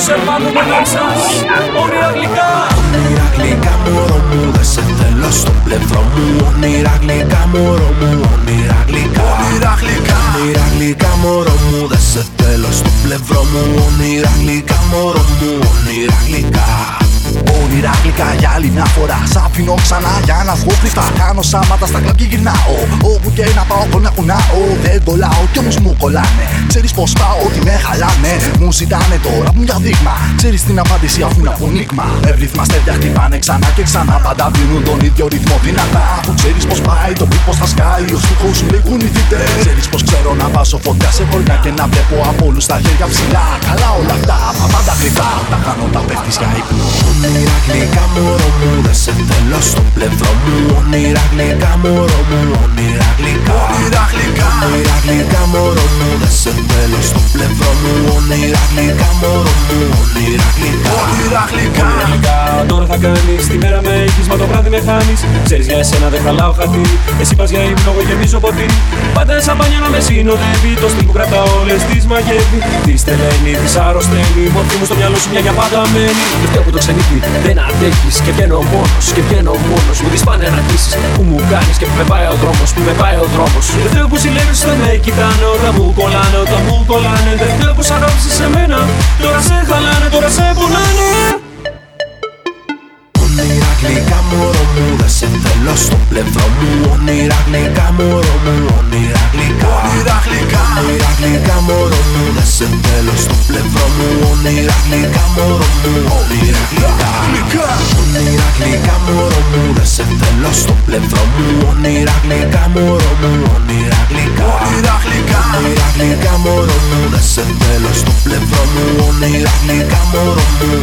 σε μάθουμε να σας όνειρα γλυκά. Όνειρα γλυκά μωρό μου, δεν σε θέλω στο πλευρό μου. Όνειρα γλυκά μωρό μου, όνειρα γλυκά. Όνειρα γλυκά, όνειρα γλυκά μωρό μου, δεν σε θέλω στο πλευρό μου. Όνειρα γλυκά μωρό μου, όνειρα γλυκά. Όνειρα γλυκά για άλλη μια φορά. Σ' αφήνω ξανά για να βγω κρυφτά. Κάνω σάματα στα κλαμπ και γυρνάω. Όπου και να πάω να κουνάω. Δεν κολλάω κι όμως μου κολλάνε. Ξέρεις πως πάω ότι με χαλάνε. Μου ζητάνε τώρα μου για δείγμα. Ξέρεις την απάντηση αφού είναι από νίγμα. Εύρυθμα στέλια χτυπάνε ξανά και ξανά. Πάντα δίνουν τον ίδιο ρυθμό δυνατά. Που ξέρεις πως πάει το beat πως θα σκάει. Ο στίχος σου λέει κουνηθείτε. Ξέρεις πως ξέρω να βάζω φωτιά σε βορειά και να βλέπω από όλους τα χέρια ψηλά. Καλά όλα αυτά, μα πάντα κρυφά. Τα κάνω τα πέφτεις για ύπνο. Όνειρα γλυκά μωρό μου, δεν σε θέλω στο πλευρό μου. Όνειρα γλυκά μωρό μου, όνειρα γλυκά. Όνειρα γλυκά, όνειρα γλυκά μωρό μου, δεν σε θέλω στο πλευρό μου. Όνειρα γλυκά μωρό μου, όνειρα γλυκά. Όνειρα γλυκά, τώρα θα κάνεις, τη μέρα με έχεις, μα το βράδυ με χάνεις. Ξέρεις για εσένα δεν χαλάω χατήρι. Εσύ πας για ύπνο, εγώ γεμίζω ποτήρι. Πάντα σαμπάνια να με συνοδεύει. Το στυλ που κρατά όλες τις μαγεύει. Τη στελένει, τη αρρωσταίνει. Μορφή μου στο μυαλό σου μια για πάντα μένει. Και φταίω που το ξενύχτη δεν αντέχεις. Και βγαίνω μόνος, και βγαίνω μόνος. Μου τις πάνε να κλείσεις. Που μου κάνεις και που με πάει ο δρόμος, που με πάει ο δρόμος. Δεν φταίω που συλλέγεις όταν με κοιτάνε, όταν μου κολλάνε, όταν μου κολλάνε. Δεν φταίω που σ' αγάπησες σε μένα. Τώρα σε χαλάνε, τώρα σε πονάνε. όνειρα γλυκά μωρό μου, δεν σε θέλω στο πλευρό μου. Όνειρα γλυκά μωρό μου, όνειρα γλυκά. Όνειρα γλυκά, όνειρα γλυκά μωρό μου, δεν σε θέλω στο πλευρό μου. Όνειρα γλυκά μωρό μου, όνειρα γλυκά. Όνειρα γλυκά μωρό μου, δεν σε θέλω στο πλευρό μου. Όνειρα γλυκά μωρό μου, όνειρα γλυκά. Όνειρα γλυκά, όνειρα γλυκά μωρό μου, δεν σε θέλω στο πλευρό μου. Όνειρα γλυκά μωρό μου,